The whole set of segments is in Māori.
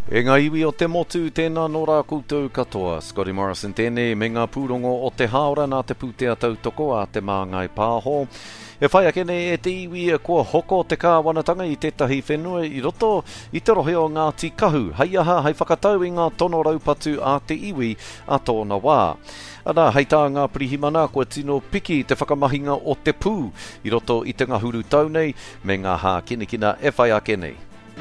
E ngā iwi o te motu tēnā no rā koutou katoa. Scotty Morrison tēnei me ngā pūrongo o te haora nā te pūtea tautoko a te māngai pāho. E whai ake nei e te iwi e kua hoko te kāwanatanga i tētahi whenua i roto i te rohe o ngā tikahu. Hei aha, hei whakatau i ngā tono raupatu a te iwi a tōna wā. Ana, hei tā ngā pirihimana kua tino piki te whakamahinga o te pū i roto i te ngahuru tau nei me ngā hā kinikina e whai ake nei.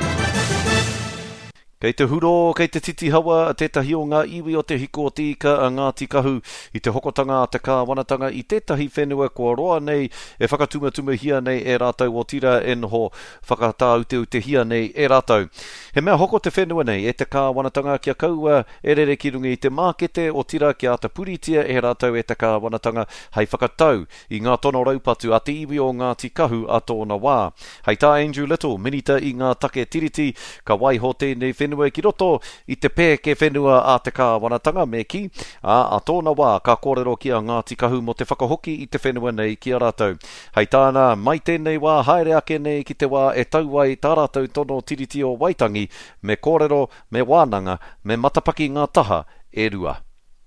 Kei te huro, kei te titi hawa, tētahi o ngā iwi o te hiko o tika a ngā tikahu i te hokotanga a te kāwanatanga i tētahi whenua kua roa nei e whakatumatuma hia nei e rātau o tira e noho whakatāuteu te hia nei e rātau. He mea hoko te whenua nei e te kāwanatanga kia kaua e rere ki rungi i te mākete o tira ki a te puritia e rātau e te kāwanatanga hei whakatau i ngā tono raupatu a te iwi o ngā tikahu a tōna wā. Hei tā Andrew Little, minita i ngā take tiriti, ka waiho tēnei whenua ki roto i te pēke whenua a te kāwanatanga me ki, a tōna wā ka kōrero ki a ngā tikahu mo te whakahoki i te whenua nei ki a rātau. Hei tāna, mai tēnei wā haere ake nei ki te wā e tauai tā rātau tono tiriti o Waitangi, me kōrero, me wānanga, me matapaki ngā taha e rua.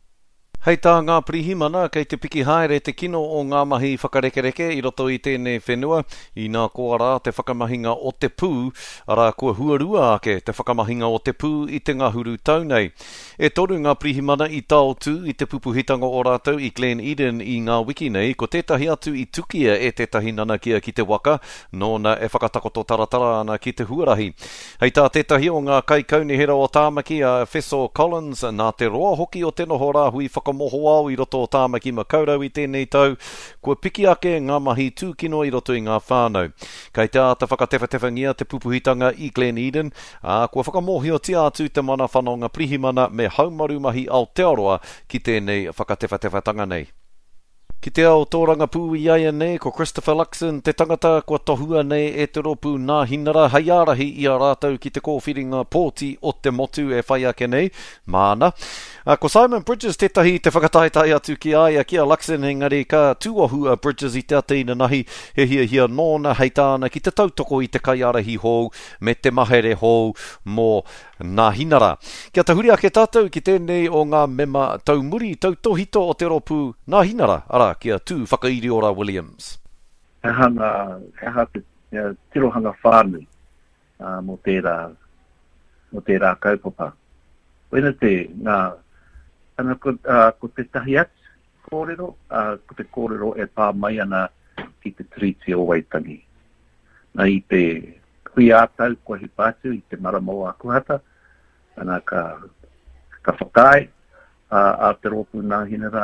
Hei tā ngā pirihimana kei te piki haere te kino o ngā mahi whakarekereke i roto i tēnei whenua i nā koara te whakamahinga o te pū, ara kua huarua ake te whakamahinga o te pū i te ngahuru tau nei. E toru ngā pirihimana i tau tū i te pupuhitanga o rātou i Glen Eden i ngā wiki nei, ko tētahi atu i tukia e tētahi nanakia ki te waka, nōna e whakatakoto taratara ana ki te huarahi. Hei tā tētahi o ngā kaikauni hera o tāmaki a Fesso Collins, nā te roa hoki o te noho rāhui moho au i roto o tāmaki makaurau i tēnei tau, kua piki ake ngā mahi tūkino i roto i ngā whānau. Kei tā te whakatewhatewhangia te pupuhitanga i Glen Eden, kua whakamohio tia atu te mana whanonga prihimana me haumaru mahi Aotearoa ki tēnei whakatewhatewhatanga nei. Ki te ao tōranga pū i aia nei, ko Christopher Luxon, te tangata kua tohua nei e te ropu nā hinara, hei arahi i a rātau ki te kōwhiringa pōti o te motu e whai ake nei, māna. Ko Simon Bridges tētahi te whakataitai atu ki aia ki a Luxon, engari ka tūahu a Bridges i te ateina nahi, he hia nōna hei tāna ki te tautoko i te kaiarahi hou, me te mahere hou mō nā hinara. Kia tahuri ake tātou ki tēnei o ngā mema taumuri, tautohito o te ropu nā hinara, ara kia tū whakairi ora Williams. He te tirohanga whānui mo tērā kaupapa. Wena te ngā ana ko te tahi atu kōrero, ko te kōrero e pā mai ana ki te triti o Waitangi. Nā i te hui ātau kua hipātu i te maramo a kuhata, ana ka whakai a te ropu nā hinara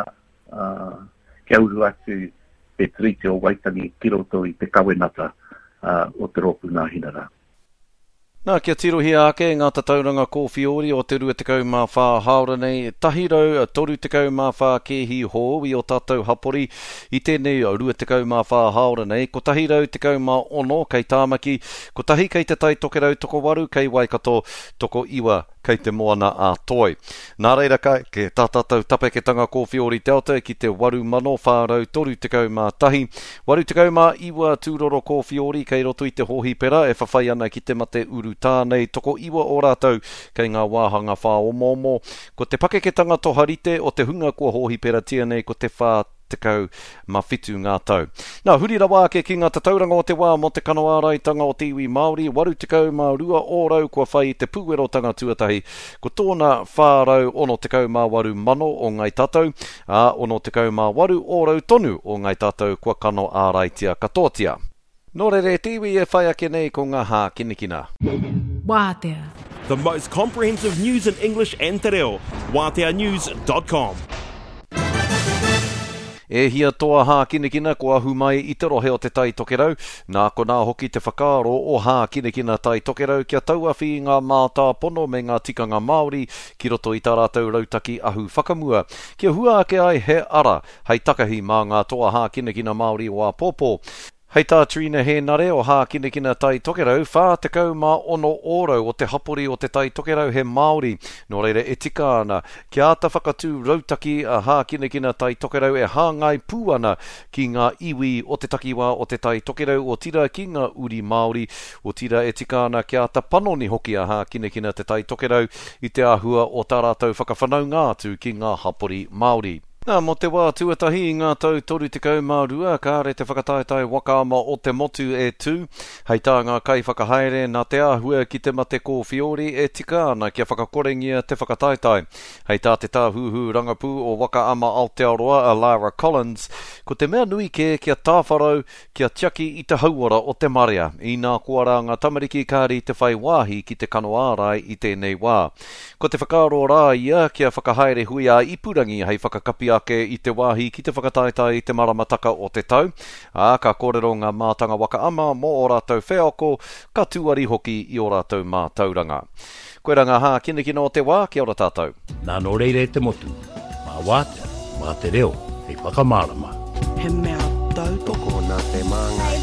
kia uru atu te triti o Waitangi ki roto i te kawenata o te ropu nā hinara. Nā, kia tirohi ake ngā tatauranga kōwhiori o te 24 haora nei, tahirau 34 kehi hou i o tātou hapori i tēnei 24 haora nei, ko tahirau 16 kei tāmaki, ko tahi kei te tai tokerau toko waru, kei Waikato toko iwa kei te moana a toi. Nā reira kai, ke tātātou tapeketanga kōwhiori te aota ki te 8,331, 8,iwa tūroro kōwhiori kei roto i te hohi pera, e whawhai ana ki te mate uru tānei toko iwa o rātou kei ngā wāhanga whā o momo, ko te pakeketanga toharite o te hunga kua hohi pera tia nei ko te whā tekau mawhitu ngā tau. Nā, huri rawa ake ki ngā tatauranga o te wā mo te kanoāraitanga o te iwi Māori, 82 ōrau kua whai te pūerotanga tuatahi, ko tōna whārau 68 mano o ngai tātou, a 68 ōrau tonu o ngai tātou kua kanoāraitia katoatia. Nō rere te iwi e whai ake nei ko ngā hā kinikina. Wātea. The most comprehensive news in English and te reo. Wāteanews.com. E hia toa hā kinikina ko ahu mai i te rohe o te tai tokerau, nā ko nā hoki te whakaaro o hā kinikina tai tokerau kia tauawhi ngā mātā pono me ngā tikanga Māori ki roto i tā rātou rautaki ahu whakamua. Kia hua ake ai he ara, hei takahi mā ngā toa hā kinikina Māori o a Pōpō. Hei tā Trina he nare o hā kinekina tai tokerau, whā te kau mā ono oro o te hapori o te tai tokerau he Māori. Nō reira e tika ana, ki āta whakatū rautaki a hā kinekina tai tokerau e hāngai pū ana ki ngā iwi o te takiwā o te tai tokerau o tira ki ngā uri Māori. O tira e tika ana ki āta panoni hoki a hā kinekina te tai tokerau i te āhua o tā rātou whakawhanau ngātu ki ngā hapori Māori. Nā, mo te wā tuatahi i ngā tau toru te kau mā rua, ka re te whakataetai wakaama o te motu e tū. Hei tā ngā kai whakahaere, nā te āhua ki te mate ko whiori e tika ana kia whakakorengia te whakataetai. Hei tā te tāhuhu rangapū o wakaama Aotearoa a Lara Collins, ko te mea nui ke kia tāwharau kia tiaki i te hauora o te maria. I nā kuara ngā tamariki kāri te whai wāhi ki te kanoārai i tēnei wā. Ko te whakaaro rā ia kia whakahaere hui a ipurangi hei whakakapi ake i te wāhi ki te whakataetai i te maramataka o te tau. Ka kōrero ngā mātanga wakaama mō o rātou wheako, ka tuari hoki i o rātou mātauranga. Koe ranga hā kinekina o te wā, kia ora tātou. Nā no reire te motu, mā wātea, mā te reo, hei whakamārama. He mea tau toko nā te manga.